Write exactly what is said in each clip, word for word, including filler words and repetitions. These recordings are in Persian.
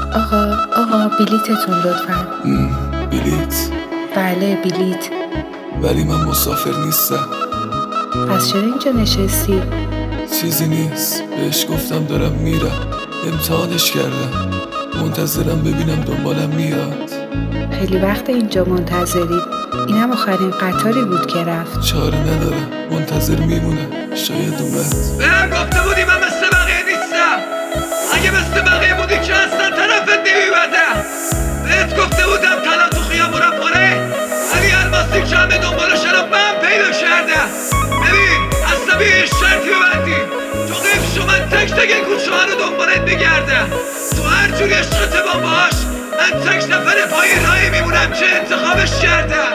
آقا آقا بلیتتون لطفا. بلیت؟ بله بلیت. ولی من مسافر نیستم. پس چرا اینجا نشستی؟ چیزی نیست، بهش گفتم دارم میرم، امتحانش کردم، منتظرم ببینم دنبالم میاد. خیلی وقت اینجا منتظری؟ اینم آخرین قطاری بود که رفت. چاره ندارم، منتظر میمونم، شاید اومد. بهم گفته بودی من مثل بقیه نیستم. اگه مثل بقیه بودی که اصلا طرفت نمیبردم. بهت گفته بودم طلا تو خیابونم پره، ولی الماسی که همه دنبالشن من پیدا کردم. ببین عصبی هیچ شرطی ببندی، تو قیف شو من تک تک این کوچه ها رو دنبالت بگردم. تو هر جوری عشقت با باش، من تک نفر پای راهی میمونم که انتخابش کردم.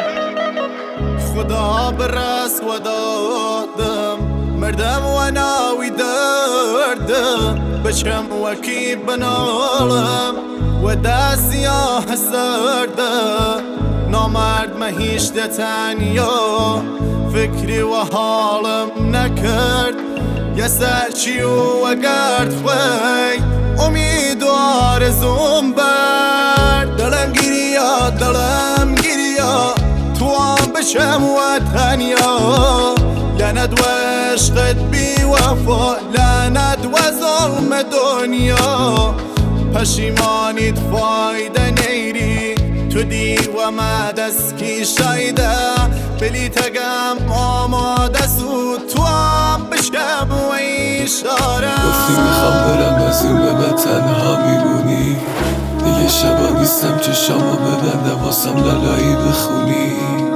خدا برس و دادم مردم و ناوی دردم بچم وکی بنالم و دستیاه سردم نامرد مهیش دتنیا فکری و حالم نکرد یه سرچی و گرد خوی امیدوار زوم برد دلم گیریا دلم گیریا تو هم بشم و تنیا لعنت و عشقت بی وفا لعنت و ظلم دنیا پشیمانیت فایده نیری تو دی و ما دسکی شایده بلیتگم آماده سود تو هم بشم و ایشاره گفتی میخوام برم از این به من تنها میمونی دیگه شبا نیستم که شما ببندم واسم لالایی بخونی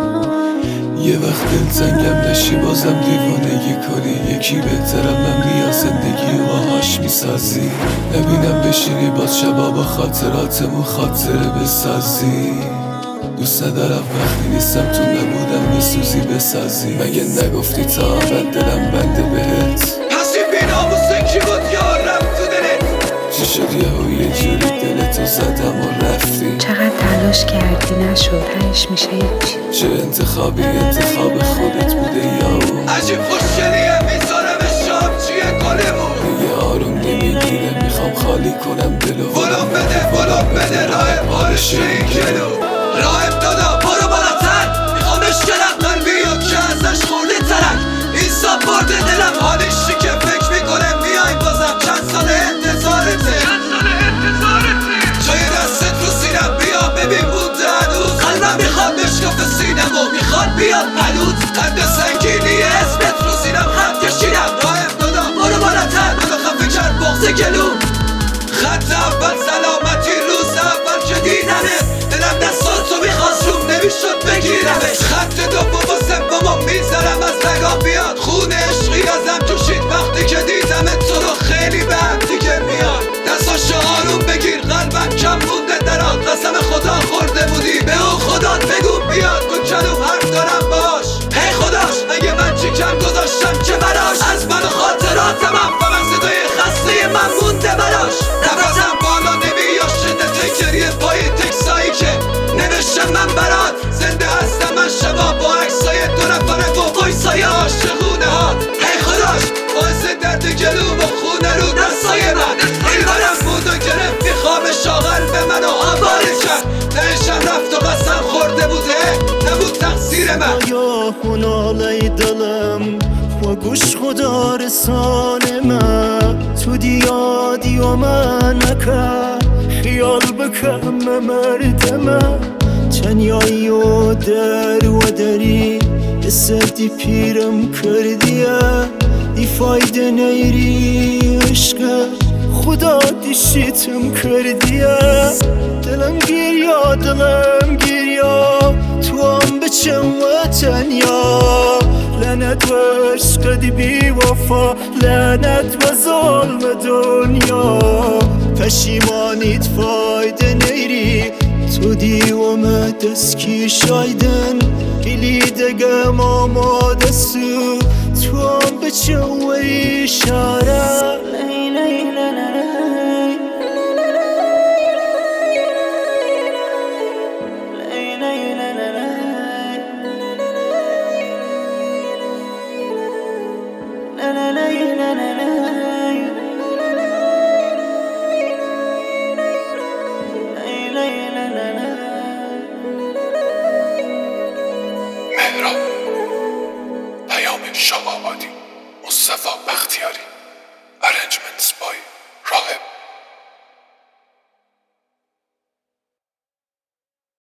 یه وقت دلتنگم نشی بازم دیوانگی کنی یکی بهترم من بیا زندگی و باهاش میسازی نبینم بشینی باز شبا با خاطراتمون خاطره بسازی دوست ندارم وقتی نیستم تو نبودم بسوزی بسازی مگه نگفتی تا ابد دلم بنده بهت پس این بیناموسه کی بود یارم تو دلت چی شد یهو یه جوری دلتو زدم و رفتی چقدر تلاش کردی نشد هیچ میشه هیچ چه انتخابی انتخاب خودت بوده یا اون عجیب خوشگلیه میذارم شام چیه گلمون دیگه آروم نمیگیره میخوام خالی کنم دلو ولوم بده ولوم بده راه بارش این جلو راه دادا برو بالاتر میخوام اشکرم قلبی یا که ازش خورده ترک این ساب برده دلم حالشی که فکر میکنه میای بازم چند سال انتظارته چند سال انتظارته جای دستت رو سینم بیا ببین بوده هنوز قلبم میخواد بشکف سینم و میخواد بیاد پلوز قد سنگینی اسمت رو سینم خط کشیدم راه دادا برو بالاتر منو خفه کرد بغض گلو خط اول سلامتی روز اول که دیدمه دلم دستاتو میخواست روم نمیشد بگیرمش خط دوم و سومو میذارم از رگام بیاد خون عشقی ازم جوشید وقتی که دیدمت تو رو خیلی به هم دیگه میاد دستاشو آروم بگیر قلبم کم مونده درات قسم خدا خورده بودی به اون خدات بگو بیاد کن کلو حرف دارم باش هی خداش اگه من چی کم گذاشتم که براش از من و خاطراتم هم فقط صدای خسته من مونده براش نفسم بالا نمیاد شدت گریه پای تکسایی که نوشتم من برات زنده هستم من شبا با عکسای دو نفره و قایسای عاشقونه هات هی خداش باعث درد گلو و خونه رو دستای من این برم بود و گرفت میخوام شاغل به منو آباره کرد نهشم رفت و قسم خورده بوده نبود تقصیر من یا خونالای دلم و گوش خدا رسان من تو دیادی و من نکر خیال بکم مردم تنیایی و در و دری سردی پیرم کردیه دی فایده نیری عشق خدا دیشیتم کردیه دلم گیریا دلم گیریا تو هم بچم و تنیا لعنت و عشق دی بی وفا لعنت و ظلم دنیا پشیمانیت فایده نیری تو دی و ما دسکی شایدن گلیدگم آماده سو تو هم بچم و ایشاره